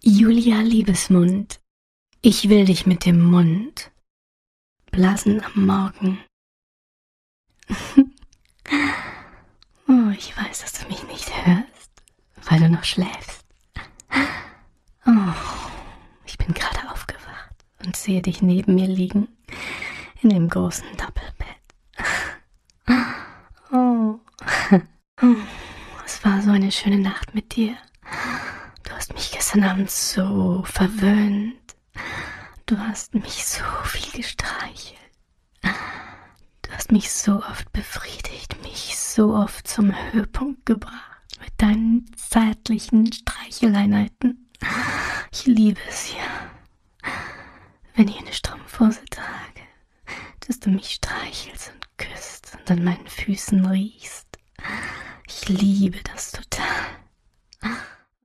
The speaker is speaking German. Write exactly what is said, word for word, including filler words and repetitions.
Julia Liebesmund, ich will dich mit dem Mund blasen am Morgen. Oh, ich weiß, dass du mich nicht hörst, weil du noch schläfst. Oh, ich bin gerade aufgewacht und sehe dich neben mir liegen in dem großen Doppelbett. Oh, oh, es war so eine schöne Nacht mit dir. Du hast mich gestern Abend so verwöhnt. Du hast mich so viel gestreichelt. Du hast mich so oft befriedigt, mich so oft zum Höhepunkt gebracht mit deinen zärtlichen Streicheleinheiten. Ich liebe es ja, wenn ich eine Strumpfhose trage, dass du mich streichelst und küsst und an meinen Füßen riechst. Ich liebe das total.